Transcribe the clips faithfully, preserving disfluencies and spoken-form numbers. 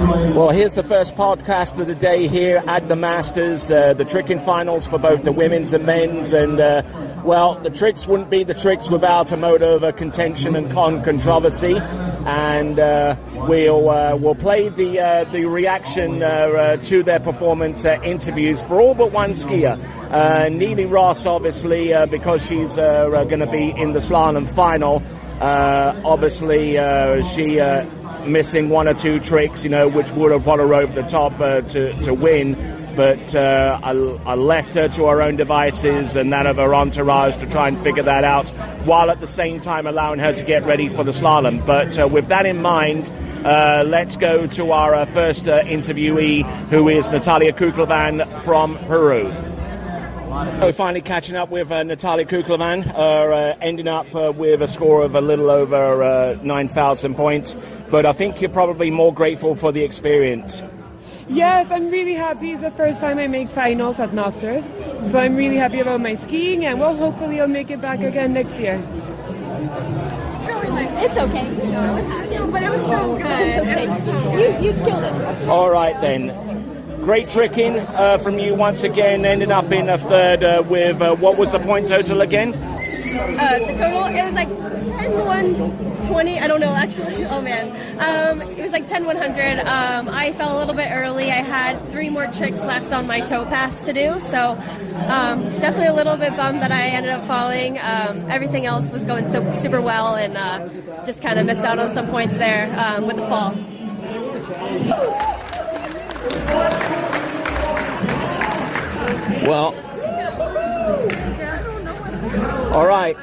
Well, here's the first podcast of the day here at the Masters, uh, the tricking finals for both the women's and men's, and uh, well, the tricks wouldn't be the tricks without a motive of contention and con controversy, and uh, we'll uh, we'll play the uh, the reaction uh, uh, to their performance uh, interviews for all but one skier. Uh, Neely Ross, obviously, uh, because she's uh, uh, going to be in the slalom final. Uh, obviously, uh, she. Uh, missing one or two tricks, you know, which would have put her over the top uh, to, to win. But uh, I, I left her to her own devices and that of her entourage to try and figure that out, while at the same time allowing her to get ready for the slalom. But uh, with that in mind, uh, let's go to our uh, first uh, interviewee, who is Natalia Kuklevan from Peru. So finally catching up with uh, Natalia Kuklevan, uh, uh, ending up uh, with a score of a little over uh, nine thousand points. But I think you're probably more grateful for the experience. Yes, I'm really happy. It's the first time I make finals at Masters. So I'm really happy about my skiing, and well, hopefully I'll make it back again next year. It's okay. You know, it happened, but it was so good. It was so good. You, you killed it. All right, then. Great tricking uh, from you once again, ending up in a third uh, with, uh, what was the point total again? Uh, the total, it was like ten one twenty, I don't know actually, oh man. Um, it was like ten one hundred. Um, I fell a little bit early. I had three more tricks left on my toe pass to do, so um, definitely a little bit bummed that I ended up falling. Um, everything else was going so super well, and uh, just kind of missed out on some points there um, with the fall. Well, all right.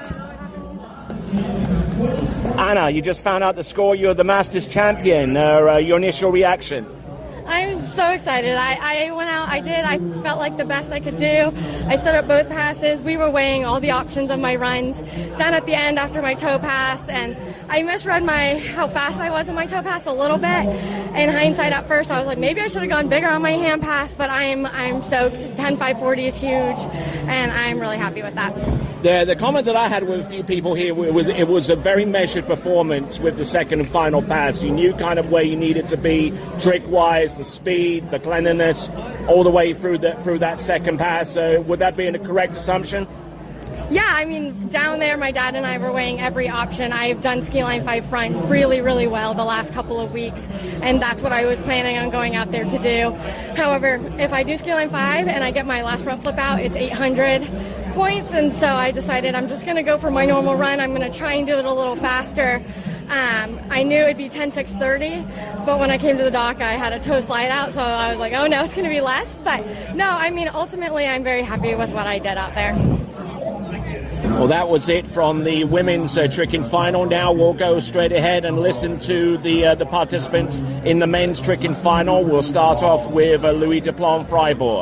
Anna, you just found out the score. You're the Masters champion. Uh, uh, your initial reaction? I'm so excited. I, I went out, I did, I felt like the best I could do. I stood up both passes. We were weighing all the options of my runs down at the end after my toe pass, and I misread my how fast I was in my toe pass a little bit. In hindsight, at first, I was like, maybe I should have gone bigger on my hand pass, but I'm I'm stoked. ten five forty is huge, and I'm really happy with that. The, the comment that I had with a few people here was it was a very measured performance with the second and final pass. You knew kind of where you needed to be, trick-wise, the speed, the cleanliness, all the way through the, through that second pass. So would that be a correct assumption? Yeah, I mean, down there, my dad and I were weighing every option. I've done ski line five front really, really well the last couple of weeks, and that's what I was planning on going out there to do. However, if I do ski line five and I get my last front flip out, it's eight hundred points, and so I decided I'm just going to go for my normal run. I'm going to try and do it a little faster. Um, I knew it'd be ten six thirty, but when I came to the dock, I had a toe slide out, so I was like, oh no, it's going to be less. But no, I mean, ultimately, I'm very happy with what I did out there. Well, that was it from the women's uh, tricking final. Now we'll go straight ahead and listen to the uh, the participants in the men's tricking final. We'll start off with uh, Louis Duplan-Freiburg.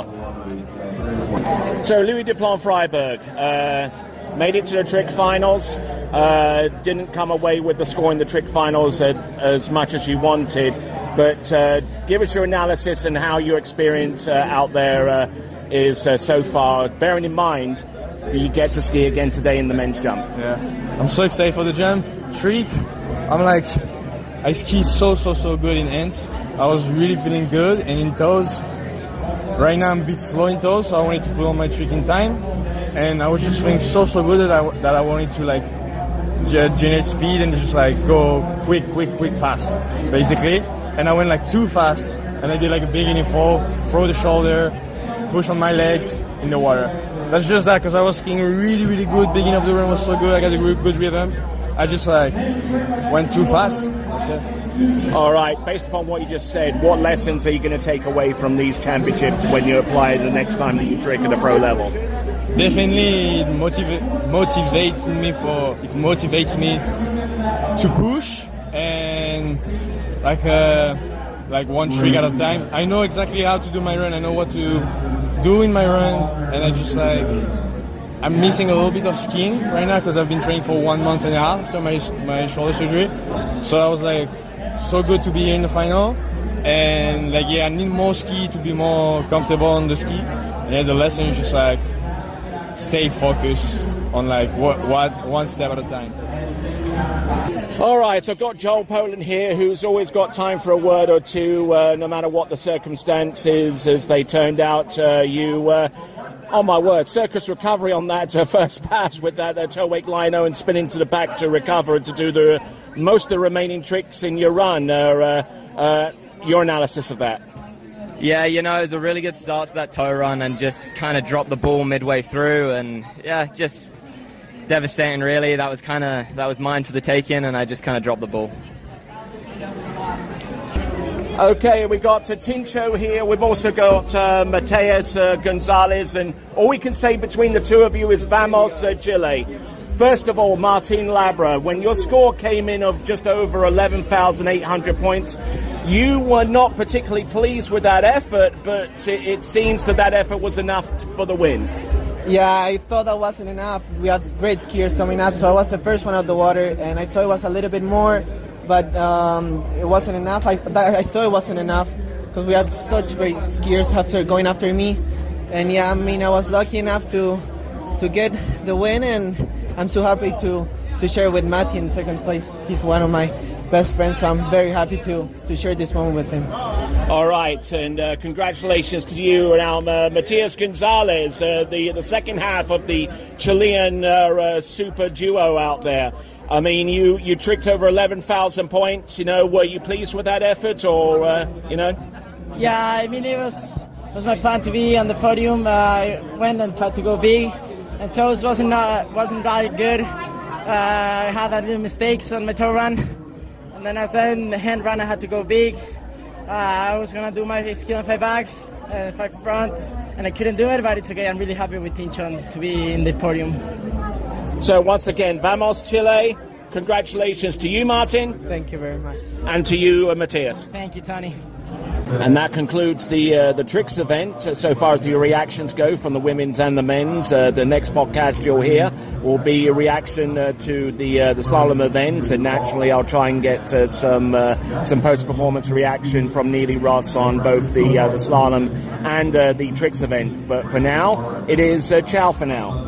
So Louis Duplan-Freiburg uh, made it to the trick finals. Uh, didn't come away with the score in the trick finals uh, as much as you wanted. But uh, give us your analysis and how your experience uh, out there uh, is uh, so far, bearing in mind that you get to ski again today in the men's jump. Yeah, I'm so excited for the jump. Trick, I'm like, I ski so, so, so good in ends. I was really feeling good, and in toes, right now I'm a bit slow in toes, so I wanted to put on my trick in time, and I was just feeling so, so good that I, that I wanted to like generate speed and just like go quick, quick, quick, fast, basically. And I went like too fast, and I did like a beginning fall, throw the shoulder, push on my legs in the water. That's just that, because I was skiing really, really good. Beginning of the run was so good. I got a good, good rhythm. I just like went too fast. That's it. All right. Based upon what you just said, what lessons are you going to take away from these championships when you apply the next time that you trick at the pro level? Definitely, it motiva- motivates me for it motivates me to push and like uh, like one trick at a time. I know exactly how to do my run. I know what to do in my run, and I just like I'm missing a little bit of skiing right now because I've been training for one month and a half after my my shoulder surgery. So I was like so good to be here in the final, and like yeah, I need more ski to be more comfortable on the ski. And yeah, the lesson is just like stay focused on like what what one step at a time. All right, so I've got Joel Poland here, who's always got time for a word or two, uh, no matter what the circumstances as they turned out. Uh, you, uh, oh my word, circus recovery on that uh, first pass with that uh, toe wake lino and spinning to the back to recover and to do the most of the remaining tricks in your run. Uh, uh, uh, your analysis of that? Yeah, you know, it was a really good start to that toe run and just kind of dropped the ball midway through, and yeah, just devastating really. That was kind of, that was mine for the taking, and I just kind of dropped the ball. Okay, we got uh, Tincho here. We've also got uh, Mateus uh, Gonzalez, and all we can say between the two of you is vamos uh, Chile. First of all, Martin Labra, when your score came in of just over eleven thousand eight hundred points, you were not particularly pleased with that effort, but it, it seems that that effort was enough for the win. Yeah, I thought that wasn't enough. We had great skiers coming up, so I was the first one out of the water, and I thought it was a little bit more, but um, it wasn't enough. I, I thought it wasn't enough because we had such great skiers after going after me, and yeah, I mean, I was lucky enough to to get the win, and I'm so happy to, to share with Matty in second place. He's one of my best friends, so I'm very happy to, to share this moment with him. All right, and uh, congratulations to you and uh, Matias Gonzalez, uh, the, the second half of the Chilean uh, uh, super duo out there. I mean, you, you tricked over eleven thousand points. You know, were you pleased with that effort, or, uh, you know? Yeah, I mean, it was, it was my plan to be on the podium. Uh, I went and tried to go big. And toes wasn't uh, wasn't very good. Uh, I had a little mistakes on my toe run, and then as in the hand run, I had to go big. Uh, I was gonna do my skill on five backs, uh, five front, and I couldn't do it. But it's okay. I'm really happy with Tinchon to be in the podium. So once again, vamos Chile! Congratulations to you, Martin. Thank you very much. And to you, uh, Matias. Thank you, Tony. And that concludes the uh, the tricks event. Uh, so far as the reactions go from the women's and the men's, uh, the next podcast you'll hear will be a reaction uh, to the uh, the slalom event, and naturally I'll try and get uh, some uh, some post performance reaction from Neely Ross on both the uh, the slalom and uh, the tricks event. But for now, it is uh, ciao for now.